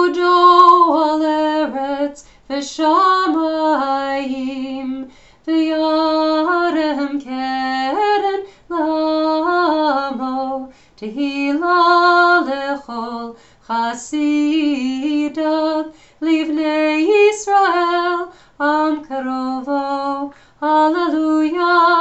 Kvodo al eretz v'shamayim, v'yarem keren lamo, tehila lechol chasidav, livnei Yisrael am karovo. Hallelujah.